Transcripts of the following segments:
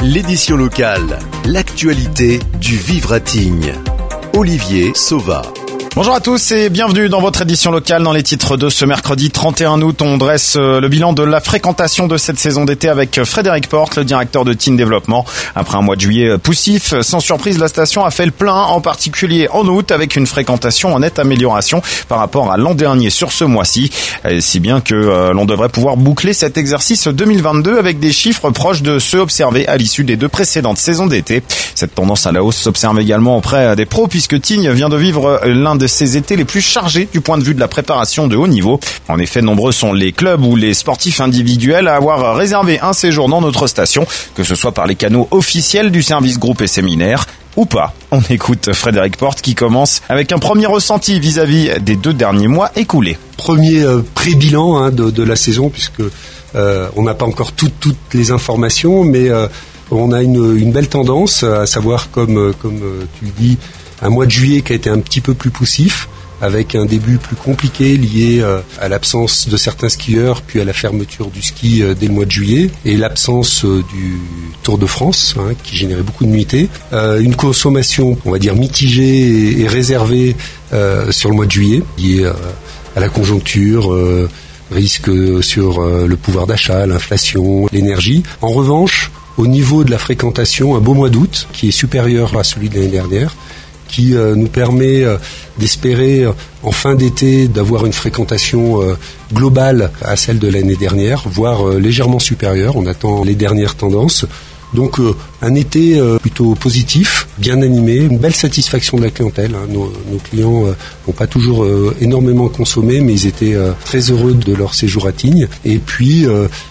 L'édition locale, l'actualité du vivre à Tignes. Olivier Sauva. Bonjour à tous et bienvenue dans votre édition locale. Dans les titres de ce mercredi 31 août, on dresse le bilan de la fréquentation de cette saison d'été avec Frédéric Porte, le directeur de Tignes Développement. Après un mois de juillet poussif, sans surprise, la station a fait le plein, en particulier en août, avec une fréquentation en nette amélioration par rapport à l'an dernier sur ce mois-ci. Si bien que l'on devrait pouvoir boucler cet exercice 2022 avec des chiffres proches de ceux observés à l'issue des deux précédentes saisons d'été. Cette tendance à la hausse s'observe également auprès des pros, puisque Tignes vient de vivre l'un de ces étés les plus chargés du point de vue de la préparation de haut niveau. En effet, nombreux sont les clubs ou les sportifs individuels à avoir réservé un séjour dans notre station, que ce soit par les canaux officiels du service groupe et séminaire ou pas. On écoute Frédéric Porte qui commence avec un premier ressenti vis-à-vis des 2 derniers mois écoulés. Premier pré-bilan de la saison, puisque on n'a pas encore toutes les informations, mais on a une belle tendance, à savoir comme tu le dis, un mois de juillet qui a été un petit peu plus poussif, avec un début plus compliqué lié à l'absence de certains skieurs, puis à la fermeture du ski dès le mois de juillet, et l'absence du Tour de France, qui générait beaucoup de nuitées. Une consommation, on va dire, mitigée et réservée sur le mois de juillet, liée à la conjoncture, risque sur le pouvoir d'achat, l'inflation, l'énergie. En revanche, au niveau de la fréquentation, un beau mois d'août, qui est supérieur à celui de l'année dernière, qui nous permet d'espérer en fin d'été d'avoir une fréquentation globale à celle de l'année dernière, voire légèrement supérieure. On attend les dernières tendances. Donc un été plutôt positif, bien animé, une belle satisfaction de la clientèle. Nos clients n'ont pas toujours énormément consommé, mais ils étaient très heureux de leur séjour à Tignes. Et puis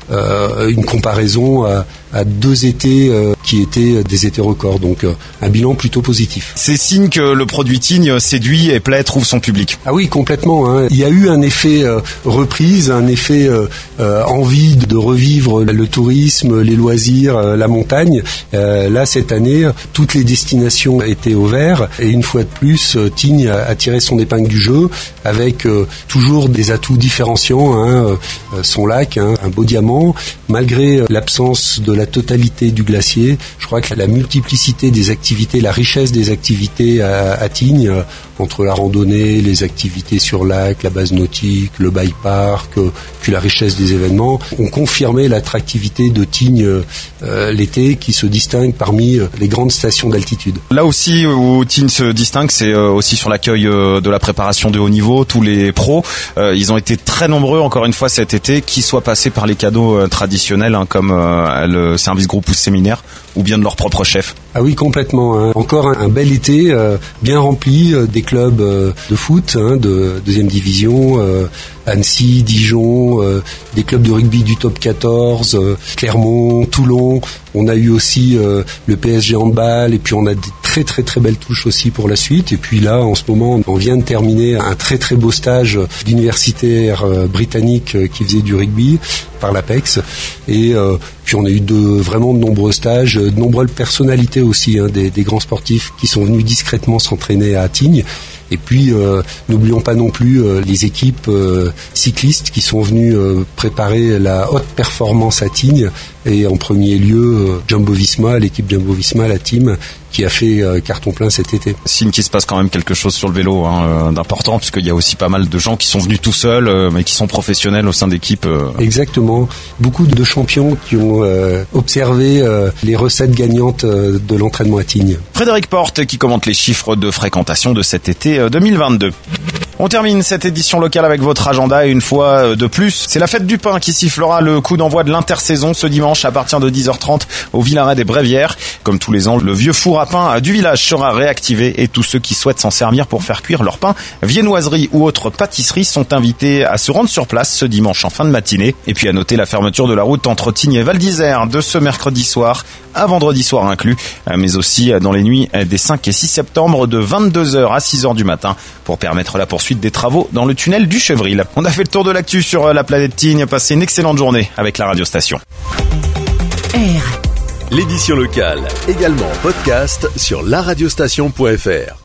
une comparaison à 2 étés qui étaient des étés records, donc un bilan plutôt positif. C'est signe que le produit Tignes séduit et plaît, trouve son public. Ah oui, complètement. Il y a eu un effet reprise, un effet envie de revivre le tourisme, les loisirs, la montagne. Là, cette année, toutes les destinations étaient au vert, et une fois de plus, Tignes a tiré son épingle du jeu avec toujours des atouts différenciants. Son lac, un beau diamant, malgré l'absence de la totalité du glacier. Je crois que la multiplicité des activités, la richesse des activités à Tignes, entre la randonnée, les activités sur lac, la base nautique, le bike park, puis la richesse des événements, ont confirmé l'attractivité de Tignes l'été, qui se distingue parmi les grandes stations d'altitude. Là aussi où Tignes se distingue, c'est aussi sur l'accueil de la préparation de haut niveau. Tous les pros, ils ont été très nombreux encore une fois cet été, qui soient passés par les canaux traditionnels comme le service groupe ou séminaire, ou bien de leur propre chef. Ah oui, complètement. Encore un bel été bien rempli, des clubs de foot de 2e division, Annecy, Dijon, des clubs de rugby du top 14, Clermont, Toulon. On a eu aussi le PSG handball, et puis on a des très belles touches aussi pour la suite. Et puis là, en ce moment, on vient de terminer un très beau stage d'universitaires britanniques qui faisaient du rugby par l'APEX. Et puis on a eu vraiment de nombreux stages, de nombreuses personnalités aussi, des grands sportifs qui sont venus discrètement s'entraîner à Tignes. Et puis, n'oublions pas non plus les équipes cyclistes qui sont venues préparer la haute performance à Tignes. Et en premier lieu, Jumbo-Visma, l'équipe Jumbo-Visma, la team, qui a fait carton plein cet été. Signe qu'il se passe quand même quelque chose sur le vélo d'important, puisqu'il y a aussi pas mal de gens qui sont venus tout seuls, mais qui sont professionnels au sein d'équipes. Exactement. Beaucoup de champions qui ont observé les recettes gagnantes de l'entraînement à Tignes. Frédéric Porte qui commente les chiffres de fréquentation de cet été 2022. On termine cette édition locale avec votre agenda, et une fois de plus, c'est la fête du pain qui sifflera le coup d'envoi de l'intersaison ce dimanche à partir de 10h30 au Villaret des Brévières. Comme tous les ans, le vieux four à pain du village sera réactivé, et tous ceux qui souhaitent s'en servir pour faire cuire leur pain, viennoiserie ou autre pâtisserie sont invités à se rendre sur place ce dimanche en fin de matinée. Et puis à noter la fermeture de la route entre Tignes et Val d'Isère de ce mercredi soir à vendredi soir inclus, mais aussi dans les nuits des 5 et 6 septembre de 22h à 6h du matin pour permettre la poursuite des travaux dans le tunnel du Chevril. On a fait le tour de l'actu sur la planète Tignes. Passez une excellente journée avec la radiostation. L'édition locale, également en podcast sur laradiostation.fr.